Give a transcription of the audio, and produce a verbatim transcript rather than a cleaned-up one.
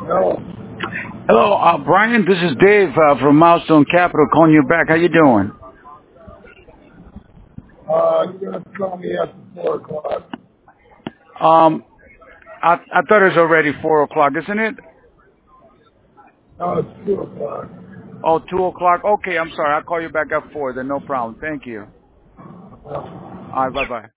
No. Hello, uh, Brian. This is Dave uh, from Milestone Capital calling you back. How you doing? Uh, you're going to call me after four o'clock. Um, I, I thought it was already four o'clock, isn't it? No, it's two o'clock. Oh, two o'clock. Okay, I'm sorry. I'll call you back at four. Then no problem. Thank you. All right. Bye bye.